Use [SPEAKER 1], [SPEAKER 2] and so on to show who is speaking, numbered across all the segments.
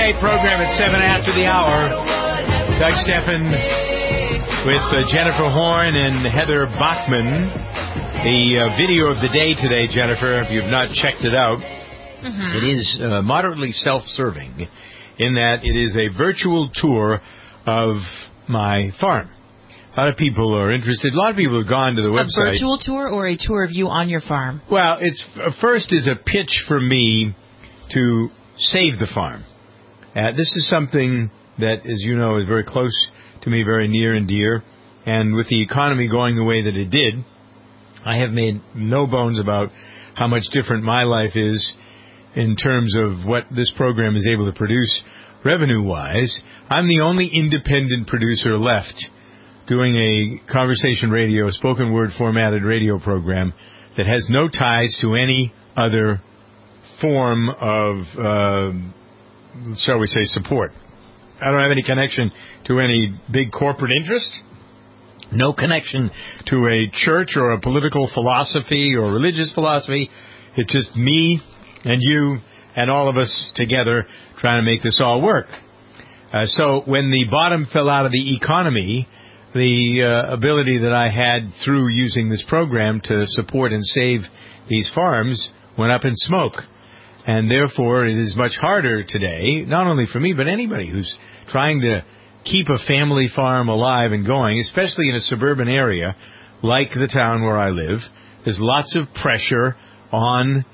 [SPEAKER 1] Weekday program at 7 after the hour. Doug Steffen with Jennifer Horn and Heather Bachman. The video of the day today, Jennifer, if you've not checked it out, it is moderately self-serving in that it is a virtual tour of my farm. A lot of people are interested. A lot of people have gone to the website.
[SPEAKER 2] A virtual tour or a tour of you on your farm?
[SPEAKER 1] Well, it's first is a pitch for me to save the farm. This is something that, as you know, is very close to me, very near and dear. And with the economy going the way that it did, I have made no bones about how much different my life is in terms of what this program is able to produce revenue-wise. I'm the only independent producer left doing a conversation radio, spoken word formatted radio program that has no ties to any other form of, shall we say, support. I don't have any connection to any big corporate interest, no connection to a church or a political philosophy or religious philosophy. It's just me and you and all of us together trying to make this all work. So when the bottom fell out of the economy, the ability that I had through using this program to support and save these farms went up in smoke. And therefore, it is much harder today, not only for me, but anybody who's trying to keep a family farm alive and going, especially in a suburban area like the town where I live. There's lots of pressure on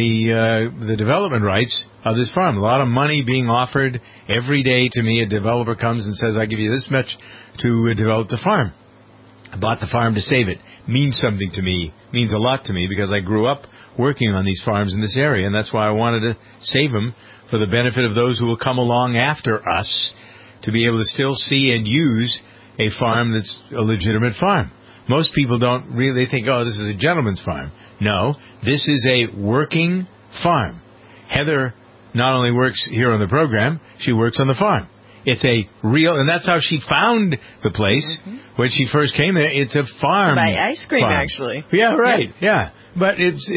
[SPEAKER 1] the development rights of this farm. A lot of money being offered every day to me. A developer comes and says, I'll give you this much to develop the farm. I bought the farm to save it. Means something to me. Means a lot to me because I grew up working on these farms in this area, and that's why I wanted to save them for the benefit of those who will come along after us to be able to still see and use a farm that's a legitimate farm. Most people don't really think, oh, this is a gentleman's farm. No, this is a working farm. Heather not only works here on the program, she works on the farm. It's a real, and that's how she found the place when she first came there. It's a farm.
[SPEAKER 3] By ice cream,
[SPEAKER 1] farm.
[SPEAKER 3] Actually.
[SPEAKER 1] Yeah, right. Yeah. But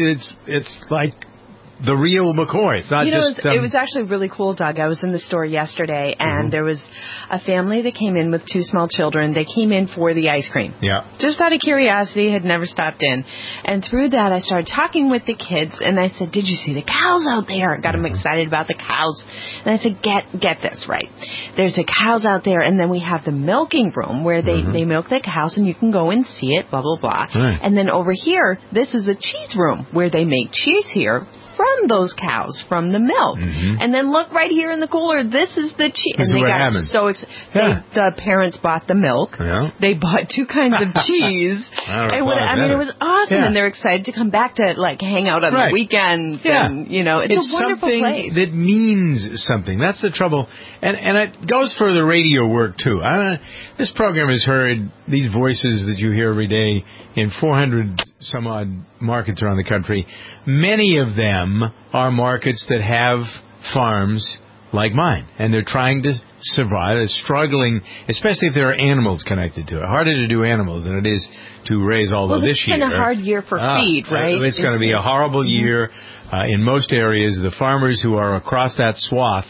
[SPEAKER 1] it's like the real McCoy. It's not just...
[SPEAKER 3] It was actually really cool, Doug. I was in the store yesterday, and there was a family that came in with two small children. They came in for the ice cream.
[SPEAKER 1] Yeah.
[SPEAKER 3] Just out of curiosity, had never stopped in. And through that, I started talking with the kids, and I said, did you see the cows out there? I got them excited about the cows. And I said, get this right. There's the cows out there, and then we have the milking room where they milk the cows, and you can go and see it, blah, blah, blah.
[SPEAKER 1] Right.
[SPEAKER 3] And then over here, this is a cheese room where they make cheese here from those cows, from the milk. And then look right here in the cooler, this is the cheese. And they got so excited. The parents bought the milk. Yeah. They bought two kinds of cheese. It was awesome. Yeah. And they're excited to come back to hang out on the weekends. Yeah. And, it's a wonderful place.
[SPEAKER 1] That means something. That's the trouble. And it goes for the radio work, too. This program has heard these voices that you hear every day in 400 some odd markets around the country. Many of them are markets that have farms like mine, and they're trying to survive. They're struggling, especially if there are animals connected to it. Harder to do animals than it is to raise all of this year.
[SPEAKER 3] It's been a hard year for feed, right?
[SPEAKER 1] It's going to be a horrible year in most areas. The farmers who are across that swath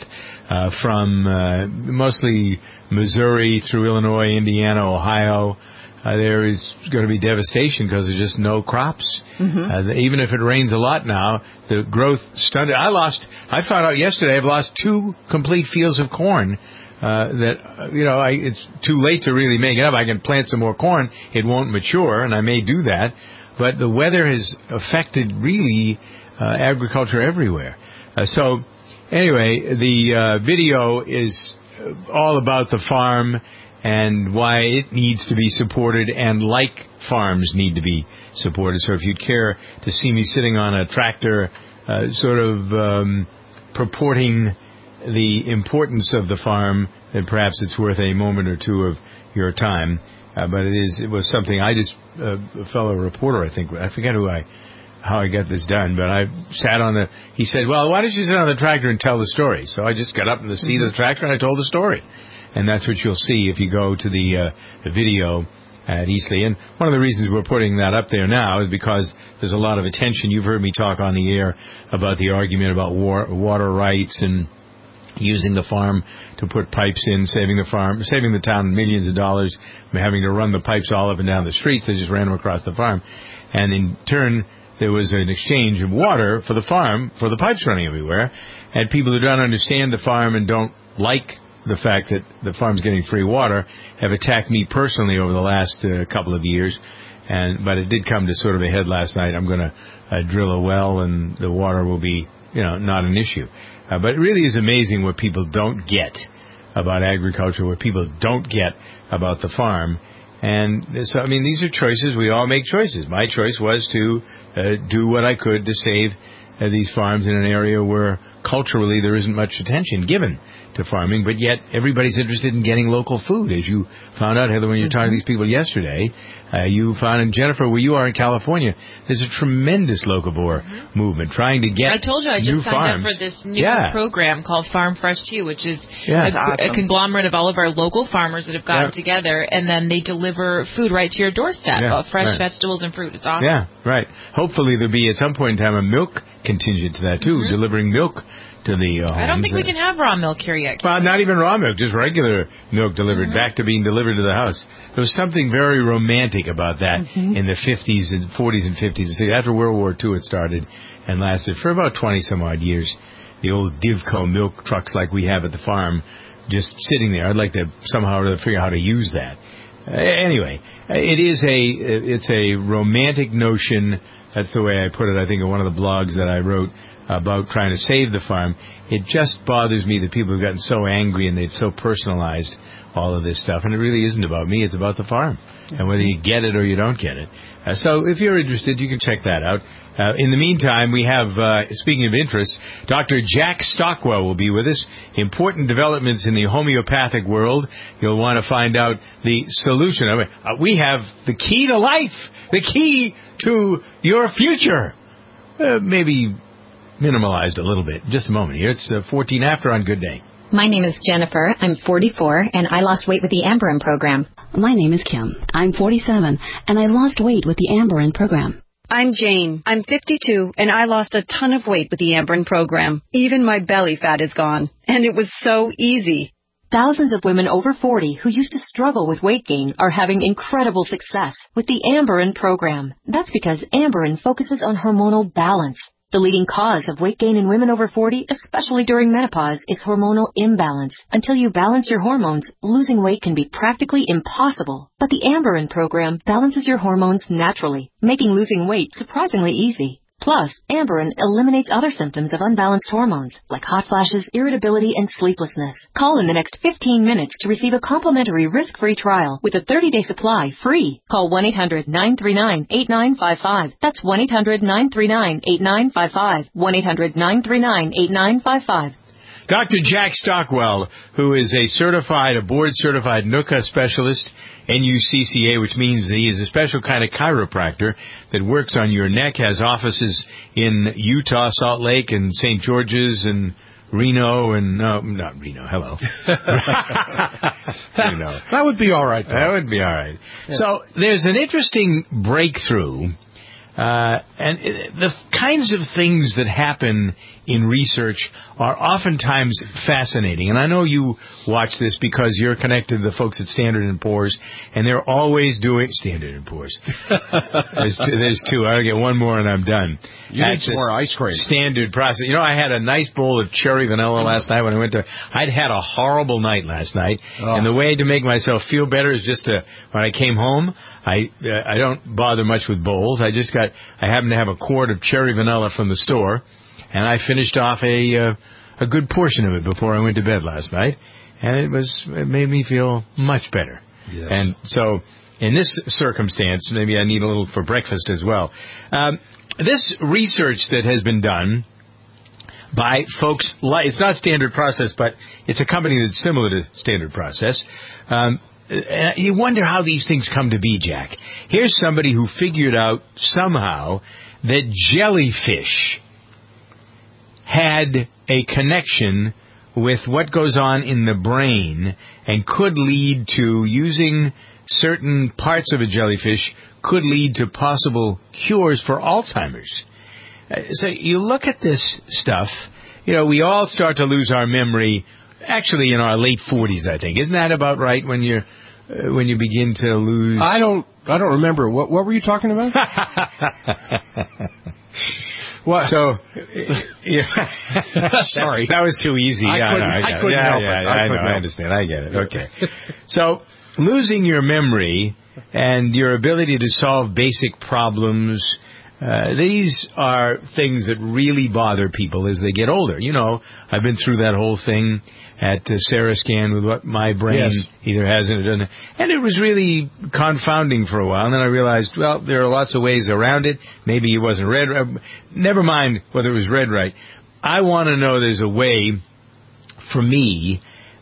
[SPEAKER 1] from mostly Missouri through Illinois, Indiana, Ohio, there is going to be devastation because there's just no crops. Even if it rains a lot now, the growth stunted. I found out yesterday I've lost 2 complete fields of corn. It's too late to really make it up. I can plant some more corn. It won't mature, and I may do that. But the weather has affected really agriculture everywhere. So anyway, the video is all about the farm and why it needs to be supported, and like farms need to be supported. So if you'd care to see me sitting on a tractor purporting the importance of the farm, then perhaps it's worth a moment or two of your time. But it was something a fellow reporter, I forget how I got this done, but I sat he said, well, why don't you sit on the tractor and tell the story? So I just got up in the seat of the tractor and I told the story. And that's what you'll see if you go to the video at Eastleigh. And one of the reasons we're putting that up there now is because there's a lot of attention. You've heard me talk on the air about the argument about water rights and using the farm to put pipes in, saving the town millions of dollars from having to run the pipes all up and down the streets. They just ran them across the farm. And in turn, there was an exchange of water for the farm, for the pipes running everywhere. And people who don't understand the farm and don't like the fact that the farm's getting free water have attacked me personally over the last couple of years. But it did come to sort of a head last night. I'm going to drill a well, and the water will be, not an issue. But it really is amazing what people don't get about agriculture, what people don't get about the farm. And so, these are choices. We all make choices. My choice was to do what I could to save these farms in an area where culturally there isn't much attention given to farming, but yet everybody's interested in getting local food. As you found out, Heather, when you were talking to these people yesterday, you found, and Jennifer, where you are in California, there's a tremendous locavore movement trying to get.
[SPEAKER 2] I told you I just signed up for this new program called Farm Fresh 2, which is a conglomerate of all of our local farmers that have gotten together, and then they deliver food right to your doorstep, fresh vegetables and fruit. It's awesome.
[SPEAKER 1] Yeah, right. Hopefully there'll be at some point in time a milk contingent to that too, delivering milk to the homes.
[SPEAKER 2] I don't think we can have raw milk here yet.
[SPEAKER 1] Well, not even raw milk, just regular milk delivered, back to being delivered to the house. There was something very romantic about that in the 50s and 40s and 50s. After World War II it started and lasted for about 20-some-odd years. The old Divco milk trucks like we have at the farm just sitting there. I'd like to somehow figure out how to use that. Anyway, it's a romantic notion. That's the way I put it, I think, in one of the blogs that I wrote about trying to save the farm. It just bothers me that people have gotten so angry and they've so personalized all of this stuff. And it really isn't about me. It's about the farm. And whether you get it or you don't get it. So if you're interested, you can check that out. In the meantime, we have, speaking of interest, Dr. Jack Stockwell will be with us. Important developments in the homeopathic world. You'll want to find out the solution. We have the key to life, the key to your future. Maybe minimalized a little bit. Just a moment here. It's 14 after on Good Day.
[SPEAKER 4] My name is Jennifer. I'm 44, and I lost weight with the Amberin program.
[SPEAKER 5] My name is Kim. I'm 47, and I lost weight with the Amberin program.
[SPEAKER 6] I'm Jane. I'm 52, and I lost a ton of weight with the Amberin program. Even my belly fat is gone, and it was so easy.
[SPEAKER 4] Thousands of women over 40 who used to struggle with weight gain are having incredible success with the Amberin program. That's because Amberin focuses on hormonal balance. The leading cause of weight gain in women over 40, especially during menopause, is hormonal imbalance. Until you balance your hormones, losing weight can be practically impossible. But the Amberin program balances your hormones naturally, making losing weight surprisingly easy. Plus, Amberin eliminates other symptoms of unbalanced hormones, like hot flashes, irritability, and sleeplessness. Call in the next 15 minutes to receive a complimentary risk-free trial with a 30-day supply free. Call 1-800-939-8955. That's 1-800-939-8955. 1-800-939-8955.
[SPEAKER 1] Dr. Jack Stockwell, who is a board-certified NUCCA specialist, NUCCA, which means that he is a special kind of chiropractor that works on your neck, has offices in Utah, Salt Lake, and St. George's, and Reno, and not Reno, hello. Reno.
[SPEAKER 7] That would be all right, though.
[SPEAKER 1] That would be all right. Yeah. So there's an interesting breakthrough, and the kinds of things that happen in research are oftentimes fascinating. And I know you watch this because you're connected to the folks at Standard & Poor's, and they're always doing Standard & Poor's. There's two. I'll get one more and I'm done.
[SPEAKER 7] You need some more ice cream.
[SPEAKER 1] Standard process. I had a nice bowl of cherry vanilla last night when I went to... I'd had a horrible night last night, and the way to make myself feel better is just to... When I came home, I don't bother much with bowls. I happened to have a quart of cherry vanilla from the store, and I finished off a good portion of it before I went to bed last night, and it made me feel much better.
[SPEAKER 7] Yes.
[SPEAKER 1] And so, in this circumstance, maybe I need a little for breakfast as well. This research that has been done by folks, it's not Standard Process, but it's a company that's similar to Standard Process. You wonder how these things come to be, Jack. Here's somebody who figured out somehow that jellyfish had a connection with what goes on in the brain and could lead to, using certain parts of a jellyfish, could lead to possible cures for Alzheimer's. So you look at this stuff, we all start to lose our memory, actually in our late 40s, I think. Isn't that about right when you begin to lose?
[SPEAKER 7] I don't remember. What were you talking about? What?
[SPEAKER 1] So,
[SPEAKER 7] sorry.
[SPEAKER 1] That was too easy.
[SPEAKER 7] I couldn't help it.
[SPEAKER 1] I understand. I get it. Okay. So, losing your memory and your ability to solve basic problems, these are things that really bother people as they get older. I've been through that whole thing at Sarah Scan with what my brain either has or doesn't. And it was really confounding for a while. And then I realized, well, there are lots of ways around it. Maybe it wasn't read. Never mind whether it was read right. I want to know there's a way for me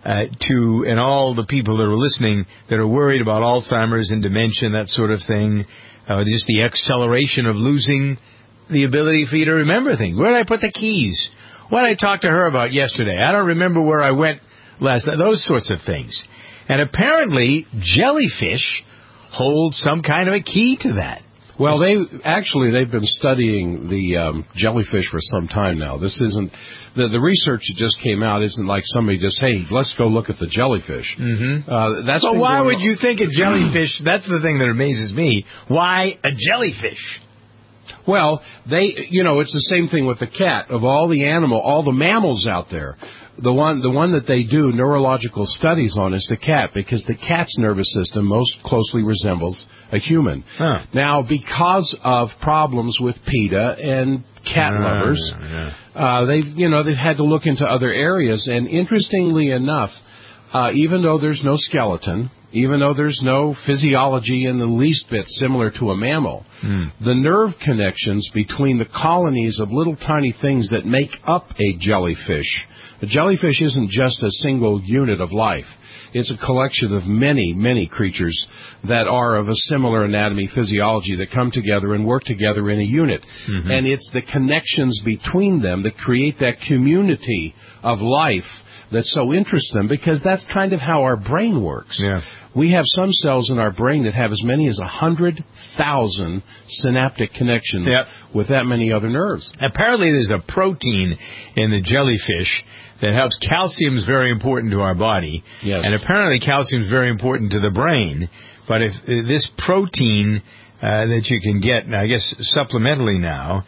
[SPEAKER 1] and all the people that are listening that are worried about Alzheimer's and dementia, that sort of thing, just the acceleration of losing the ability for you to remember things. Where did I put the keys? What did I talk to her about yesterday? I don't remember where I went last night. Those sorts of things. And apparently, jellyfish hold some kind of a key to that.
[SPEAKER 7] Well, they've been studying the jellyfish for some time now. This isn't the research that just came out isn't like somebody just, hey, let's go look at the jellyfish.
[SPEAKER 1] Mm-hmm. So why would you think a jellyfish? That's the thing that amazes me. Why a jellyfish?
[SPEAKER 7] Well, it's the same thing with the cat. Of all the mammals out there, the one that they do neurological studies on is the cat, because the cat's nervous system most closely resembles a human.
[SPEAKER 1] Huh.
[SPEAKER 7] Now, because of problems with PETA and cat lovers, they've had to look into other areas. And interestingly enough, even though there's no skeleton, even though there's no physiology in the least bit similar to a mammal, the nerve connections between the colonies of little tiny things that make up a jellyfish. A jellyfish isn't just a single unit of life. It's a collection of many, many creatures that are of a similar anatomy, physiology, that come together and work together in a unit. Mm-hmm. And it's the connections between them that create that community of life that so interests them, because that's kind of how our brain works.
[SPEAKER 1] Yeah.
[SPEAKER 7] We have some cells in our brain that have as many as 100,000 synaptic connections with that many other nerves.
[SPEAKER 1] Apparently there's a protein in the jellyfish that helps. Calcium is very important to our body, and apparently calcium is very important to the brain. But if this protein that you can get, I guess supplementally now,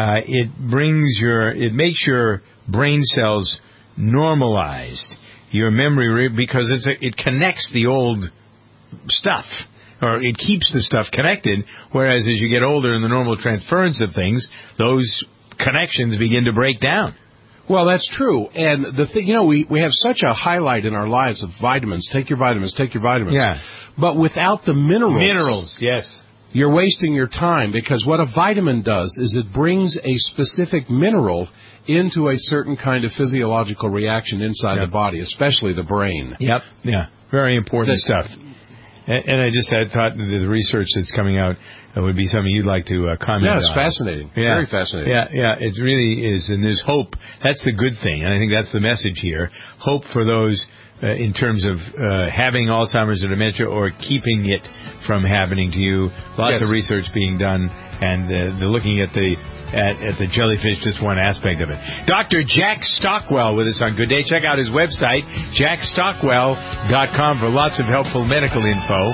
[SPEAKER 1] it makes your brain cells normalized, your memory, because it connects the old stuff, or it keeps the stuff connected, whereas as you get older in the normal transference of things, those connections begin to break down.
[SPEAKER 7] Well, that's true. And the thing, we have such a highlight in our lives of vitamins. Take your vitamins, take your vitamins.
[SPEAKER 1] Yeah.
[SPEAKER 7] But without the minerals.
[SPEAKER 1] Minerals, yes.
[SPEAKER 7] You're wasting your time, because what a vitamin does is it brings a specific mineral into a certain kind of physiological reaction inside the body, especially the brain.
[SPEAKER 1] Yep. Yeah. Very important stuff. And I just had thought that the research that's coming out would be something you'd like to comment on.
[SPEAKER 7] Yeah, it's fascinating. Yeah. Very fascinating.
[SPEAKER 1] Yeah, it really is. And there's hope. That's the good thing. And I think that's the message here. Hope for those in terms of having Alzheimer's or dementia or keeping it from happening to you. Lots of research being done, and they're looking at the jellyfish, just one aspect of it. Dr. Jack Stockwell with us on Good Day. Check out his website, jackstockwell.com, for lots of helpful medical info.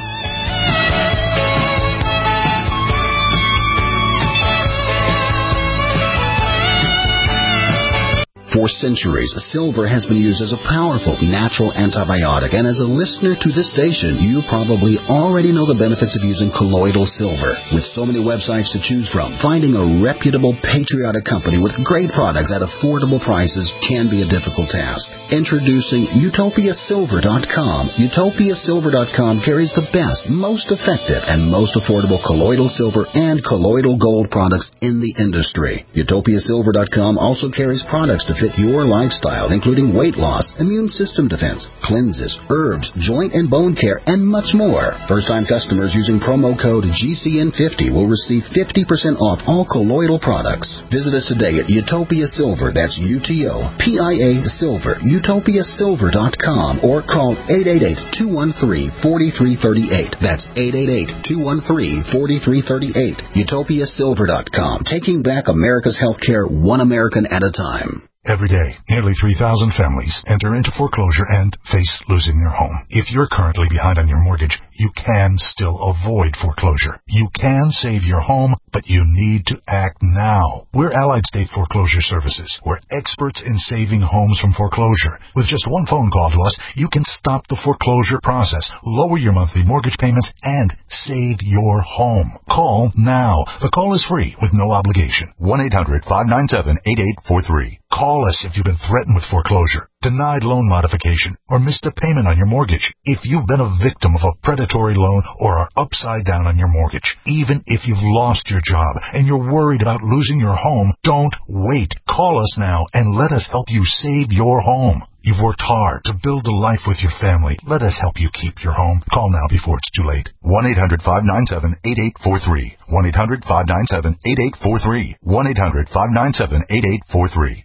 [SPEAKER 8] For centuries, silver has been used as a powerful natural antibiotic, and as a listener to this station, you probably already know the benefits of using colloidal silver. With so many websites to choose from, finding a reputable, patriotic company with great products at affordable prices can be a difficult task. Introducing UtopiaSilver.com. UtopiaSilver.com carries the best, most effective, and most affordable colloidal silver and colloidal gold products in the industry. UtopiaSilver.com also carries products to fit your lifestyle, including weight loss, immune system defense, cleanses, herbs, joint and bone care, and much more. First-time customers using promo code GCN50 will receive 50% off all colloidal products. Visit us today at Utopia Silver, that's UTOPIA Silver, UtopiaSilver.com, or call 888-213-4338. That's 888-213-4338. UtopiaSilver.com, taking back America's healthcare one American at a time.
[SPEAKER 9] Every day, nearly 3,000 families enter into foreclosure and face losing their home. If you're currently behind on your mortgage, you can still avoid foreclosure. You can save your home, but you need to act now. We're Allied State Foreclosure Services. We're experts in saving homes from foreclosure. With just one phone call to us, you can stop the foreclosure process, lower your monthly mortgage payments, and save your home. Call now. The call is free with no obligation. 1-800-597-8843. Call us if you've been threatened with foreclosure, denied loan modification, or missed a payment on your mortgage. If you've been a victim of a predatory loan or are upside down on your mortgage, even if you've lost your job and you're worried about losing your home, don't wait. Call us now and let us help you save your home. You've worked hard to build a life with your family. Let us help you keep your home. Call now before it's too late. 1-800-597-8843. 1-800-597-8843. 1-800-597-8843.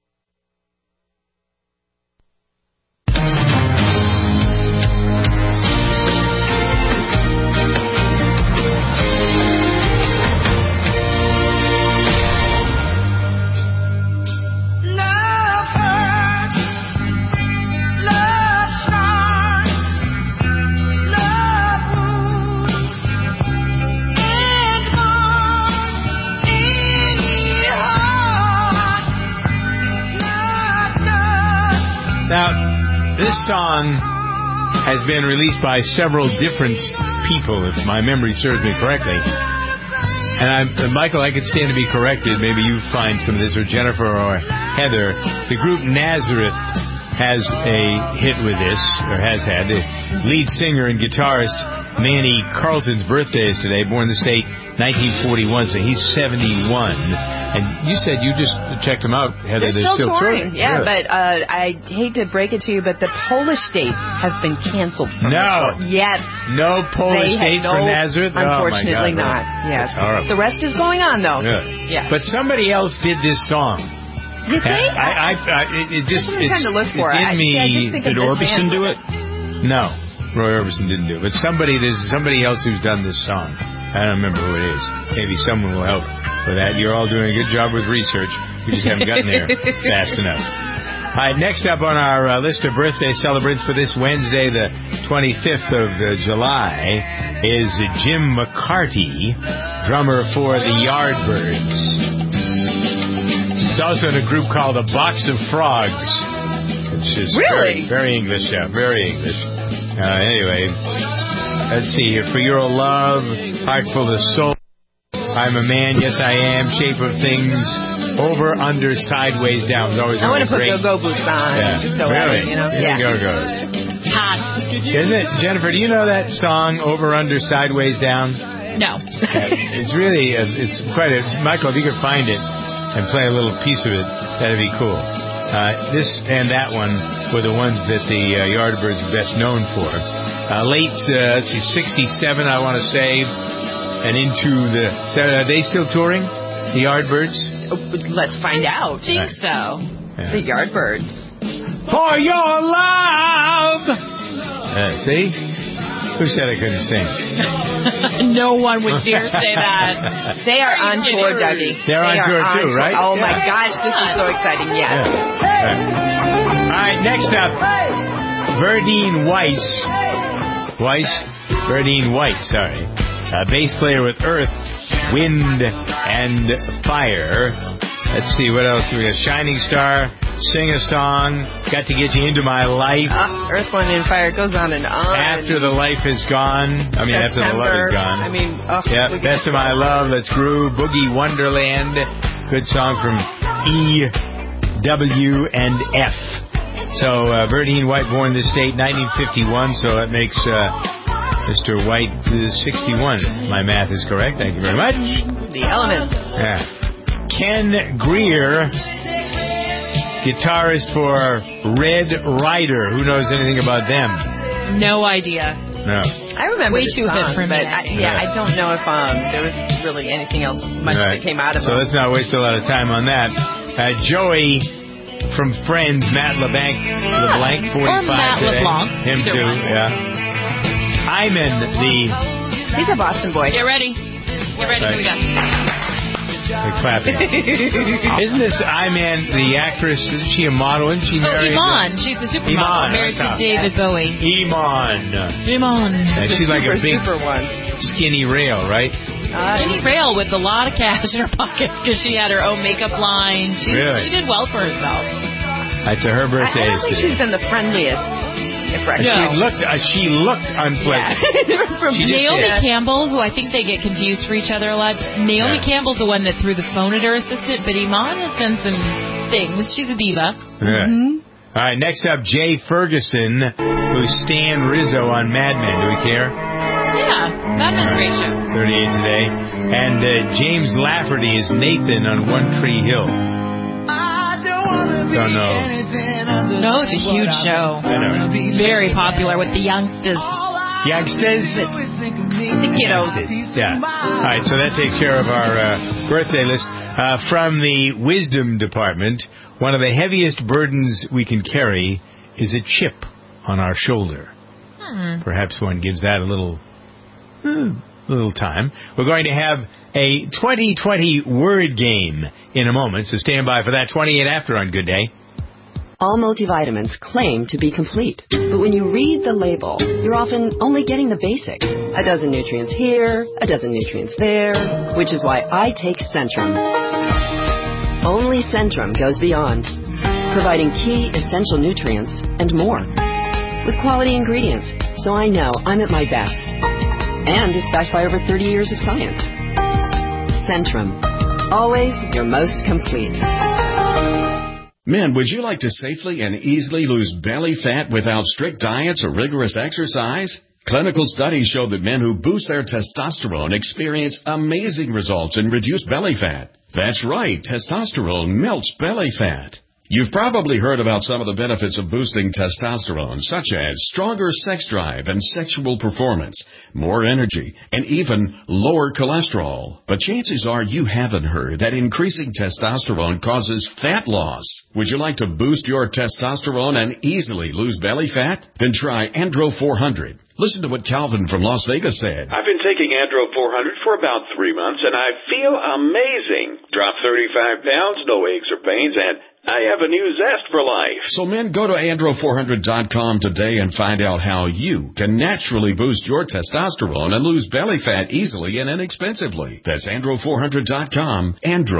[SPEAKER 1] Now, this song has been released by several different people, if my memory serves me correctly. And Michael, I could stand to be corrected. Maybe you find some of this, or Jennifer or Heather. The group Nazareth has a hit with this, or has had. The lead singer and guitarist Manny Carlton's birthday is today, born in the state 1941, so he's 71. And you said you just checked them out, Heather.
[SPEAKER 3] They're still touring. Yeah, really? But I hate to break it to you, but the Polish dates have been canceled.
[SPEAKER 1] No.
[SPEAKER 3] Yes.
[SPEAKER 1] No Polish dates for Nazareth?
[SPEAKER 3] Unfortunately not. Yes. The rest is going on, though.
[SPEAKER 1] Really? Yeah. But somebody else did this song.
[SPEAKER 3] You think?
[SPEAKER 1] It's in me.
[SPEAKER 7] Did Orbison do it?
[SPEAKER 1] No. Roy Orbison didn't do it. But there's somebody else who's done this song. I don't remember who it is. Maybe someone will help with that. You're all doing a good job with research. We just haven't gotten there fast enough. All right, next up on our list of birthday celebrants for this Wednesday, the 25th of July, is Jim McCarty, drummer for the Yardbirds. He's also in a group called A Box of Frogs, which is
[SPEAKER 3] really
[SPEAKER 1] very English, very English. Anyway, let's see here. For Your Love, Heart Full of Soul, I'm a Man, Yes I Am, Shape of Things, Over, Under, Sideways, Down.
[SPEAKER 3] I want to put go-go boots on.
[SPEAKER 1] Yeah. Really? Go-go's.
[SPEAKER 2] Hot.
[SPEAKER 1] Isn't it? Jennifer, do you know that song, Over, Under, Sideways, Down?
[SPEAKER 2] No.
[SPEAKER 1] It's really, it's quite a... Michael, if you could find it and play a little piece of it, that'd be cool. This and that one were the ones that the Yardbirds are best known for. Late, 67, I want to say, and into the... are they still touring, the Yardbirds?
[SPEAKER 3] Let's find out.
[SPEAKER 2] I think so.
[SPEAKER 3] Yeah. The Yardbirds.
[SPEAKER 1] For your love! See? Who said I couldn't sing?
[SPEAKER 2] No one would dare say that.
[SPEAKER 3] They are on tour, Dougie.
[SPEAKER 1] They're on tour too, right?
[SPEAKER 3] Oh, my gosh, this is so exciting. Yes.
[SPEAKER 1] Yeah. All right, next up, Verdine Weiss. Verdine White, sorry. Bass player with Earth, Wind, and Fire. Let's see, what else we got? Shining Star, Sing a Song, Got to Get You Into My Life.
[SPEAKER 3] Earth, Wind, and Fire goes on and on.
[SPEAKER 1] After the Life is Gone. After the love is gone. Best of My Love, Let's Groove, Boogie Wonderland. Good song from E, W, and F. So, Verdine White, born in this state, 1951, so that makes Mr. White 61. My math is correct. Thank you very much.
[SPEAKER 3] The Elements.
[SPEAKER 1] Yeah. Ken Greer, guitarist for Red Rider. Who knows anything about them?
[SPEAKER 2] No idea.
[SPEAKER 1] No.
[SPEAKER 3] I remember
[SPEAKER 2] way too hit for me.
[SPEAKER 3] I don't know if there was really anything else much that came out of it.
[SPEAKER 1] So let's not waste a lot of time on that. Joey from Friends, Matt LeBlanc, 45
[SPEAKER 2] or Matt
[SPEAKER 1] today.
[SPEAKER 2] LeBlanc.
[SPEAKER 1] Him too, yeah. Hyman,
[SPEAKER 3] he's a Boston boy.
[SPEAKER 2] Get ready. Here we go.
[SPEAKER 1] They're clapping. Isn't this Iman, the actress, isn't she a model? Isn't she married?
[SPEAKER 2] Iman. She's the supermodel. Married to David Bowie.
[SPEAKER 1] Iman. And she's like a big, skinny rail, right?
[SPEAKER 2] Skinny rail with a lot of cash in her pocket because she had her own makeup line. She did well for herself.
[SPEAKER 1] That's her birthday.
[SPEAKER 3] I don't think she's been the friendliest.
[SPEAKER 1] She looked unpleasant.
[SPEAKER 2] Yeah. Naomi Campbell, who I think they get confused for each other a lot. Naomi Campbell's the one that threw the phone at her assistant, but Iman has done some things. She's a diva.
[SPEAKER 1] Yeah. All right, next up, Jay Ferguson, who's Stan Rizzo on Mad Men. Do we care?
[SPEAKER 2] Yeah, Mad Men's a great show.
[SPEAKER 1] 38 today. And James Lafferty is Nathan on One Tree Hill. Don't know.
[SPEAKER 2] No, it's a huge show.
[SPEAKER 1] I know.
[SPEAKER 2] Very popular with the youngsters.
[SPEAKER 1] Youngsters?
[SPEAKER 2] The kiddos.
[SPEAKER 1] Yeah. All right, so that takes care of our birthday list. From the Wisdom Department, one of the heaviest burdens we can carry is a chip on our shoulder. Perhaps one gives that a little time. We're going to have a 2020 word game in a moment, so stand by for that. 28 after on Good Day.
[SPEAKER 10] All multivitamins claim to be complete, but when you read the label, you're often only getting the basics. A dozen nutrients here, a dozen nutrients there, which is why I take Centrum. Only Centrum goes beyond, providing key essential nutrients and more, with quality ingredients, so I know I'm at my best. And it's backed by over 30 years of science. Centrum. Always your most complete.
[SPEAKER 8] Men, would you like to safely and easily lose belly fat without strict diets or rigorous exercise? Clinical studies show that men who boost their testosterone experience amazing results in reduced belly fat. That's right, testosterone melts belly fat. You've probably heard about some of the benefits of boosting testosterone, such as stronger sex drive and sexual performance, more energy, and even lower cholesterol. But chances are you haven't heard that increasing testosterone causes fat loss. Would you like to boost your testosterone and easily lose belly fat? Then try Andro 400. Listen to what Calvin from Las Vegas said.
[SPEAKER 11] I've been taking Andro 400 for about 3 months, and I feel amazing. Dropped 35 pounds, no aches or pains, and I have a new zest for life.
[SPEAKER 8] So men, go to Andro400.com today and find out how you can naturally boost your testosterone and lose belly fat easily and inexpensively. That's Andro400.com,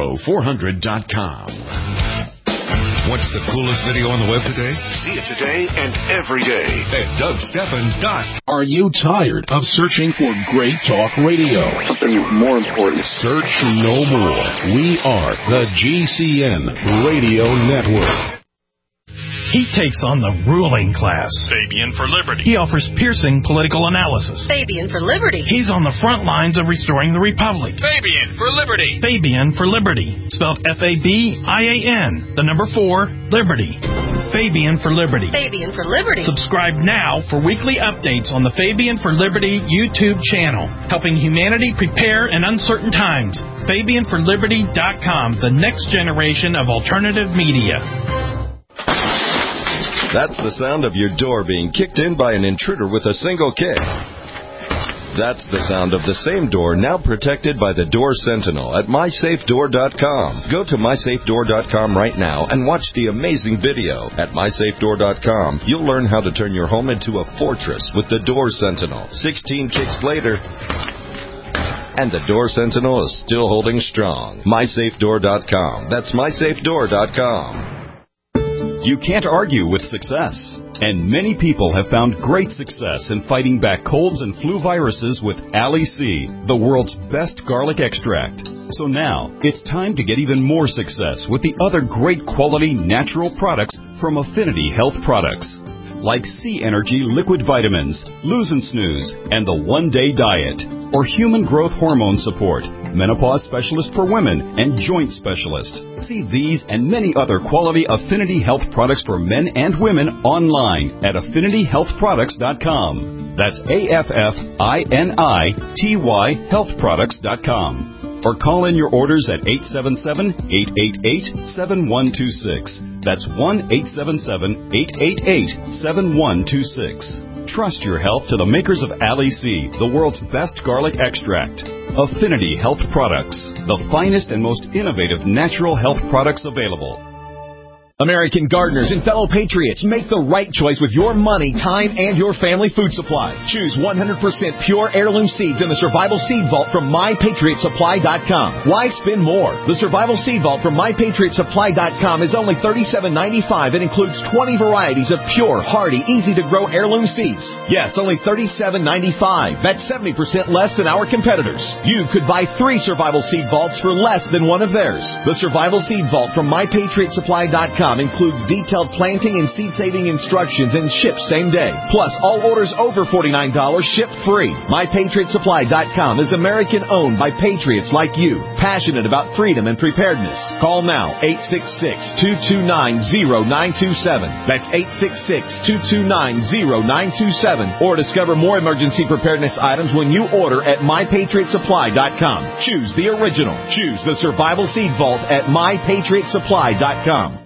[SPEAKER 8] Andro400.com.
[SPEAKER 12] What's the coolest video on the web today?
[SPEAKER 13] See it today and every day
[SPEAKER 12] at DougStephan.com.
[SPEAKER 7] Are you tired of searching for great talk radio?
[SPEAKER 14] Something more important.
[SPEAKER 7] Search no more. We are the GCN Radio Network.
[SPEAKER 15] He takes on the ruling class.
[SPEAKER 16] Fabian for Liberty.
[SPEAKER 15] He offers piercing political analysis.
[SPEAKER 17] Fabian for Liberty.
[SPEAKER 15] He's on the front lines of restoring the Republic.
[SPEAKER 16] Fabian for Liberty.
[SPEAKER 15] Fabian for Liberty. Spelled Fabian. The number 4, Liberty. Fabian for Liberty.
[SPEAKER 17] Fabian for Liberty.
[SPEAKER 15] Subscribe now for weekly updates on the Fabian for Liberty YouTube channel, helping humanity prepare in uncertain times. FabianForLiberty.com, the next generation of alternative media.
[SPEAKER 18] That's the sound of your door being kicked in by an intruder with a single kick. That's the sound of the same door now protected by the Door Sentinel at MySafeDoor.com. Go to MySafeDoor.com right now and watch the amazing video. At MySafeDoor.com, you'll learn how to turn your home into a fortress with the Door Sentinel. 16 kicks later, and the Door Sentinel is still holding strong. MySafeDoor.com. That's MySafeDoor.com.
[SPEAKER 19] You can't argue with success. And many people have found great success in fighting back colds and flu viruses with Ali C, the world's best garlic extract. So now, it's time to get even more success with the other great quality natural products from Affinity Health Products, like C Energy Liquid Vitamins, Lose and Snooze, and the One Day Diet, or Human Growth Hormone Support, Menopause Specialist for Women, and Joint Specialist. See these and many other quality Affinity Health products for men and women online at AffinityHealthProducts.com. That's AFFINITY Healthproducts.com. Or call in your orders at 877-888-7126. That's 1-877-888-7126. Trust your health to the makers of Ali C, the world's best garlic extract. Affinity Health Products, the finest and most innovative natural health products available.
[SPEAKER 14] American gardeners and fellow patriots, make the right choice with your money, time, and your family food supply. Choose 100% pure heirloom seeds in the Survival Seed Vault from MyPatriotSupply.com. Why spend more? The Survival Seed Vault from MyPatriotSupply.com is only $37.95 and includes 20 varieties of pure, hardy, easy-to-grow heirloom seeds. Yes, only $37.95. That's 70% less than our competitors. You could buy 3 Survival Seed Vaults for less than one of theirs. The Survival Seed Vault from MyPatriotSupply.com includes detailed planting and seed-saving instructions and ships same day. Plus, all orders over $49 ship free. MyPatriotSupply.com is American-owned by patriots like you, passionate about freedom and preparedness. Call now, 866-229-0927. That's 866-229-0927. Or discover more emergency preparedness items when you order at MyPatriotSupply.com. Choose the original. Choose the Survival Seed Vault at MyPatriotSupply.com.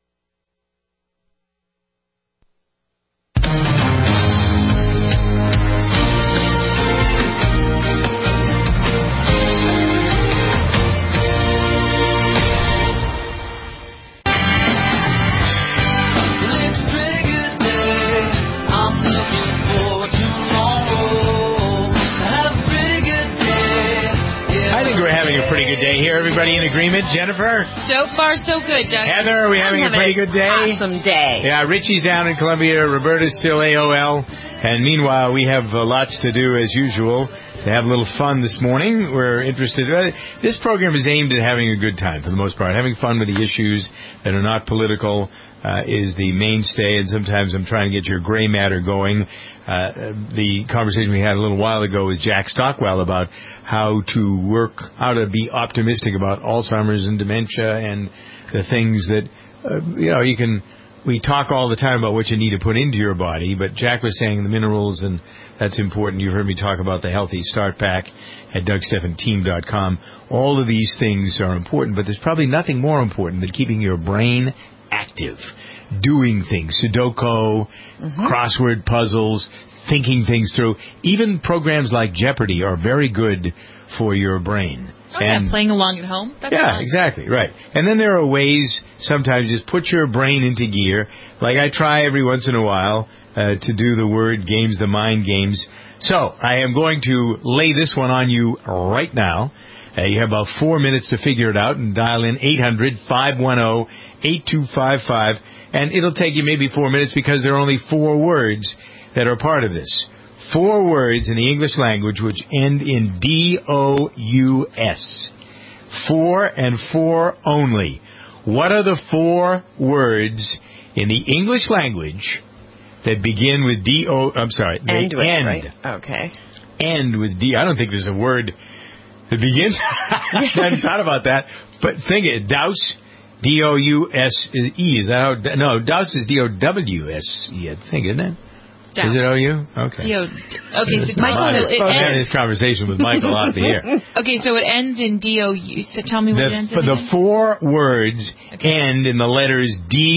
[SPEAKER 1] Everybody in agreement? Jennifer?
[SPEAKER 2] So far, so good, Doug.
[SPEAKER 1] Heather, are we having a pretty good day?
[SPEAKER 3] Awesome day.
[SPEAKER 1] Yeah, Richie's down in Columbia. Roberta's still AOL. And meanwhile, we have lots to do as usual. To have a little fun this morning. We're interested. This program is aimed at having a good time for the most part. Having fun with the issues that are not political is the mainstay. And sometimes I'm trying to get your gray matter going. The conversation we had a little while ago with Jack Stockwell about how to be optimistic about Alzheimer's and dementia and the things that, we talk all the time about what you need to put into your body, but Jack was saying the minerals, and that's important. You've heard me talk about the Healthy Start Pack at DougStephenTeam.com. All of these things are important, but there's probably nothing more important than keeping your brain active. Doing things, Sudoku, crossword puzzles, thinking things through. Even programs like Jeopardy are very good for your brain.
[SPEAKER 2] Oh, and playing along at home? That's fun.
[SPEAKER 1] Exactly, right. And then there are ways sometimes just put your brain into gear. Like I try every once in a while to do the word games, the mind games. So I am going to lay this one on you right now. You have about 4 minutes to figure it out and dial in 800-510-8255. And it'll take you maybe 4 minutes because there are only 4 words that are part of this. 4 words in the English language which end in D-O-U-S. 4 and 4 only. What are the 4 words in the English language that begin with D-O... I'm sorry.
[SPEAKER 3] End with, right? Okay.
[SPEAKER 1] End with D. I don't think there's a word that begins... I hadn't thought about that. But think it. Douse... D-O-U-S-E. Is that how... No, Douse is D-O-W-S-E, I think, isn't it? Is it O-U? Okay.
[SPEAKER 2] Okay, so Michael...
[SPEAKER 1] I had this conversation with Michael out here.
[SPEAKER 2] Okay, so it ends in D-O-U. So tell me what it ends in.
[SPEAKER 1] The 4 words end in the letters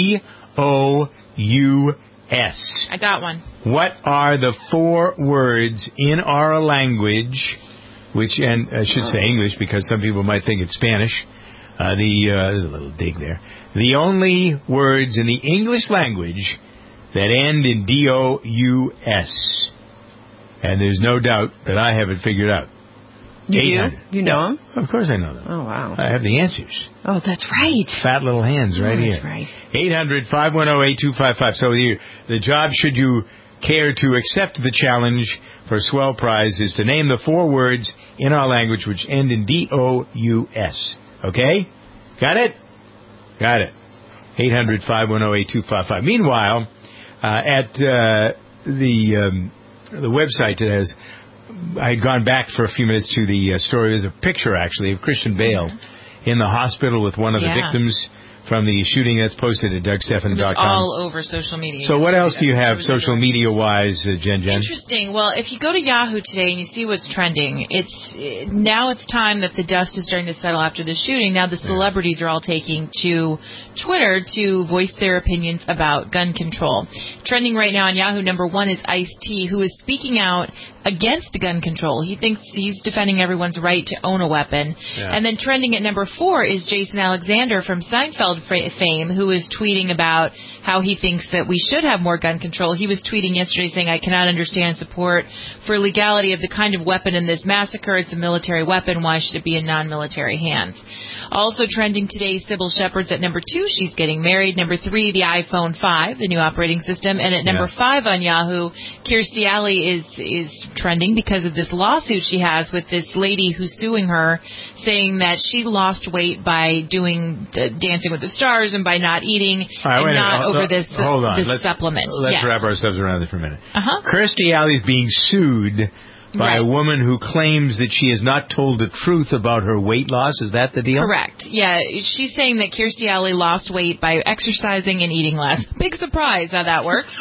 [SPEAKER 1] D-O-U-S.
[SPEAKER 2] I got one.
[SPEAKER 1] What are the 4 words in our language, which, and I should say English because some people might think it's Spanish. There's a little dig there. The only words in the English language that end in D-O-U-S. And there's no doubt that I have it figured out.
[SPEAKER 3] You do? You know them?
[SPEAKER 1] Of course I know them.
[SPEAKER 3] Oh, wow.
[SPEAKER 1] I have the answers.
[SPEAKER 3] Oh, that's right.
[SPEAKER 1] Fat little hands right here.
[SPEAKER 3] That's right.
[SPEAKER 1] 800-510-8255. So the job, should you care to accept the challenge for a swell prize, is to name the 4 words in our language which end in D-O-U-S. Okay? Got it? Got it. 800-510-8255. Meanwhile, at the website today, I had gone back for a few minutes to the story. There's a picture, actually, of Christian Bale in the hospital with one of the victims from the shooting that's posted at DougStephan.com.
[SPEAKER 2] All over social media.
[SPEAKER 1] So what else do you have social media-wise, Jen?
[SPEAKER 2] Interesting. Well, if you go to Yahoo today and you see what's trending, now it's time that the dust is starting to settle after the shooting. Now the celebrities are all taking to Twitter to voice their opinions about gun control. Trending right now on Yahoo, number 1 is Ice-T, who is speaking out against gun control. He thinks he's defending everyone's right to own a weapon. Yeah. And then trending at number 4 is Jason Alexander from Seinfeld fame, who is tweeting about how he thinks that we should have more gun control. He was tweeting yesterday saying, I cannot understand support for legality of the kind of weapon in this massacre. It's a military weapon. Why should it be in non-military hands? Also trending today, Sybil Shepherd's at number 2. She's getting married. Number 3, the iPhone 5, the new operating system. And at number 5 on Yahoo, Kirstie Alley is trending because of this lawsuit she has with this lady who's suing her, saying that she lost weight by doing Dancing with the Stars and by not eating this supplement.
[SPEAKER 1] Let's wrap ourselves around this for a minute. Kirstie Alley is being sued by a woman who claims that she has not told the truth about her weight loss. Is that the deal?
[SPEAKER 2] Correct. Yeah, she's saying that Kirstie Alley lost weight by exercising and eating less. Big surprise how that works.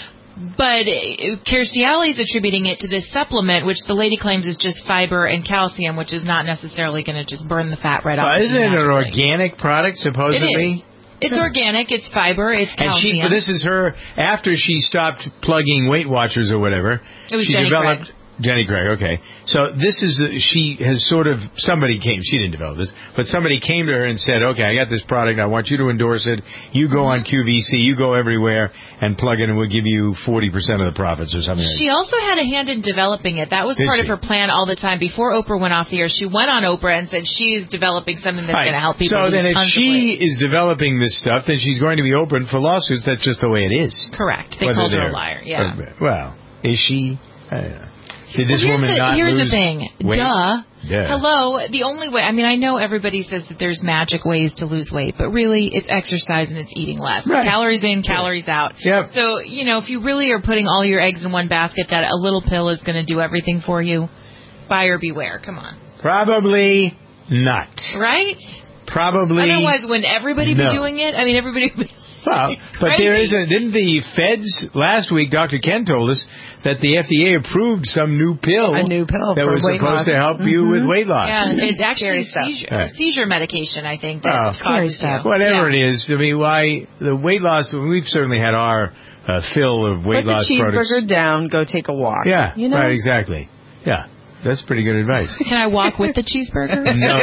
[SPEAKER 2] But Kirstie Alley's attributing it to this supplement, which the lady claims is just fiber and calcium, which is not necessarily going to just burn the fat right off.
[SPEAKER 1] Isn't it an organic product, supposedly?
[SPEAKER 2] It is. It's organic, it's fiber, it's calcium.
[SPEAKER 1] And this is her, after she stopped plugging Weight Watchers or whatever,
[SPEAKER 2] she developed...
[SPEAKER 1] Jenny Craig, okay. So this is, she has sort of, somebody came, she didn't develop this, but somebody came to her and said, okay, I got this product, I want you to endorse it, you go on QVC, you go everywhere and plug it and we'll give you 40% of the profits or something like that.
[SPEAKER 2] She also had a hand in developing it. That was part of her plan all the time. Before Oprah went off the air, she went on Oprah and said she's developing something that's going to help people.
[SPEAKER 1] So then if she is developing this stuff, then she's going to be open for lawsuits. That's just the way it is.
[SPEAKER 2] Correct. They called her a liar, yeah.
[SPEAKER 1] Well, is she? I don't know. Did this woman not
[SPEAKER 2] Here's
[SPEAKER 1] lose
[SPEAKER 2] the thing.
[SPEAKER 1] Weight?
[SPEAKER 2] Duh. Hello. The only way, I mean, I know everybody says that there's magic ways to lose weight, but really it's exercise and it's eating less. Right. Calories in, calories out.
[SPEAKER 1] Yep.
[SPEAKER 2] So, if you really are putting all your eggs in one basket, that a little pill is going to do everything for you, buyer beware. Come on.
[SPEAKER 1] Probably not.
[SPEAKER 2] Right?
[SPEAKER 1] Probably.
[SPEAKER 2] Otherwise, wouldn't everybody be doing it? I mean, everybody would be...
[SPEAKER 1] Well, but didn't the feds last week, Dr. Ken told us that the FDA approved some new pill.
[SPEAKER 3] A new pill
[SPEAKER 1] that was supposed to help you with weight loss.
[SPEAKER 2] Yeah, it's actually seizure medication, I think, that causes you.
[SPEAKER 1] Whatever it is. I mean, why the weight loss, we've certainly had our fill of weight loss products.
[SPEAKER 3] Put the cheeseburger down, go take a walk.
[SPEAKER 1] Yeah, right, exactly. Yeah. That's pretty good advice.
[SPEAKER 2] Can I walk with the cheeseburger?
[SPEAKER 1] No.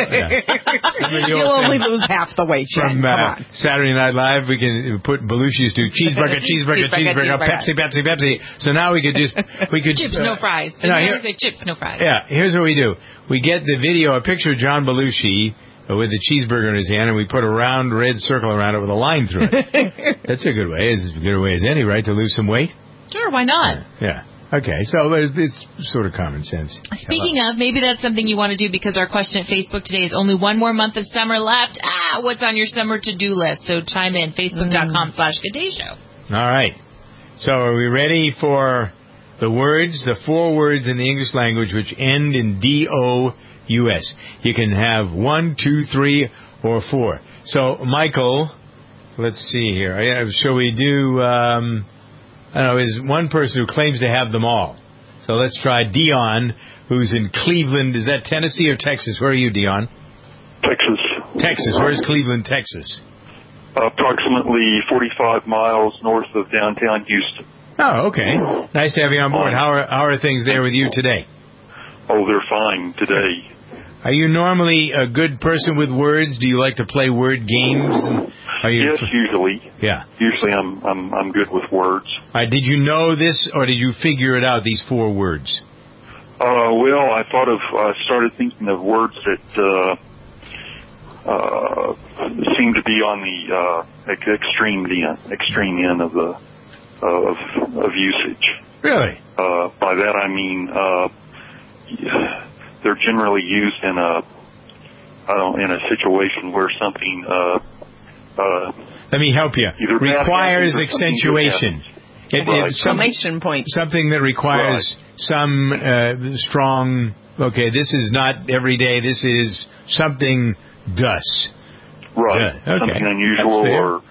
[SPEAKER 3] You'll only lose half the weight, Jen.
[SPEAKER 1] From Saturday Night Live, we can put Belushi's to cheeseburger, Pepsi. So now we could
[SPEAKER 2] chips, no fries. Say chips, no fries.
[SPEAKER 1] Yeah, here's what we do. We get the video, a picture of John Belushi with the cheeseburger in his hand, and we put a round red circle around it with a line through it. That's a good way. It's as good a way as any, right, to lose some weight?
[SPEAKER 2] Sure, why not?
[SPEAKER 1] Yeah. Okay, so it's sort of common sense.
[SPEAKER 2] Speaking of, maybe that's something you want to do because our question at Facebook today is only one more month of summer left. What's on your summer to-do list? So chime in, facebook.com/Good Day Show.
[SPEAKER 1] All right. So are we ready for the 4 words in the English language which end in D-O-U-S? You can have 1, 2, 3, or 4. So, Michael, let's see here. Shall we do... I don't know, is one person who claims to have them all. So let's try Dion, who's in Cleveland. Is that Tennessee or Texas? Where are you, Dion? Texas. Where's Cleveland, Texas?
[SPEAKER 20] Approximately 45 miles north of downtown Houston.
[SPEAKER 1] Oh, okay. Nice to have you on board. How are things there with you today?
[SPEAKER 20] Oh, they're fine today.
[SPEAKER 1] Are you normally a good person with words? Do you like to play word games?
[SPEAKER 20] Yes, usually.
[SPEAKER 1] Yeah.
[SPEAKER 20] Usually I'm good with words.
[SPEAKER 1] Did you know this, or did you figure it out, these 4 words?
[SPEAKER 20] Well, I started thinking of words that seem to be on the extreme end of usage.
[SPEAKER 1] Really?
[SPEAKER 20] By that I mean they're generally used in a situation where something
[SPEAKER 1] let me help you. Requires accentuation.
[SPEAKER 3] Exclamation point.
[SPEAKER 1] Something that requires some strong. Okay, this is not every day. This is something thus.
[SPEAKER 20] Right.
[SPEAKER 1] Okay.
[SPEAKER 20] Something unusual or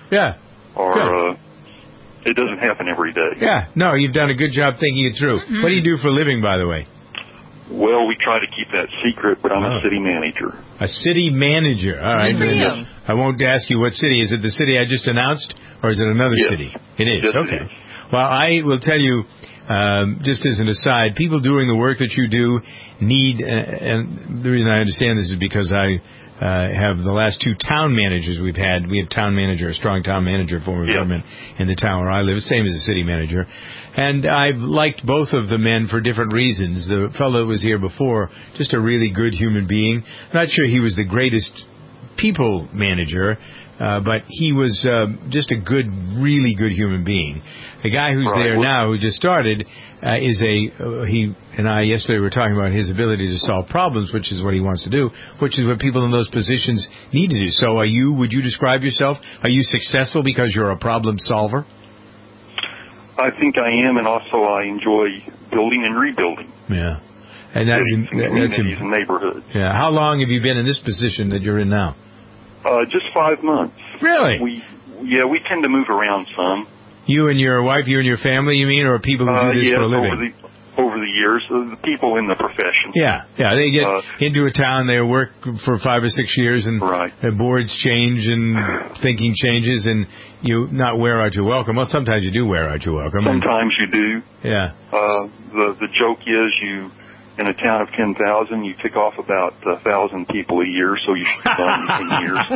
[SPEAKER 20] it doesn't happen every day.
[SPEAKER 1] Yeah. No, you've done a good job thinking it through. Mm-hmm. What do you do for a living, by the way?
[SPEAKER 20] Well, we try to keep that secret, but I'm a city manager.
[SPEAKER 1] A city manager. All right.
[SPEAKER 2] Good for you.
[SPEAKER 1] I won't ask you what city. Is it the city I just announced, or is it another city? It is.
[SPEAKER 20] Yes,
[SPEAKER 1] okay.
[SPEAKER 20] It is.
[SPEAKER 1] Well, I will tell you, just as an aside, people doing the work that you do need, and the reason I understand this is because I have the last 2 town managers we've had. We have town manager, a strong town manager, former government in the town where I live, same as a city manager. And I've liked both of the men for different reasons. The fellow that was here before, just a really good human being. I'm not sure he was the greatest people manager, but he was just a good, really good human being. The guy who's there now, who just started, he and I yesterday were talking about his ability to solve problems, which is what he wants to do, which is what people in those positions need to do. So would you describe yourself? Are you successful because you're a problem solver?
[SPEAKER 20] I think I am, and also I enjoy building and rebuilding.
[SPEAKER 1] Yeah. And that's in
[SPEAKER 20] neighborhoods.
[SPEAKER 1] Yeah. How long have you been in this position that you're in now?
[SPEAKER 20] Just 5 months.
[SPEAKER 1] Really?
[SPEAKER 20] We tend to move around some.
[SPEAKER 1] You and your wife, you and your family, you mean, or people who do this for a living?
[SPEAKER 20] Over the years, the people in the profession.
[SPEAKER 1] Yeah, they get into a town, they work for 5 or 6 years, and the boards change and thinking changes, and you not wear out your welcome. Well, sometimes you do wear out your welcome.
[SPEAKER 20] Sometimes you do.
[SPEAKER 1] Yeah.
[SPEAKER 20] The joke is in a town of 10,000, you tick off about 1,000 people a year, so you should be done in 10 years.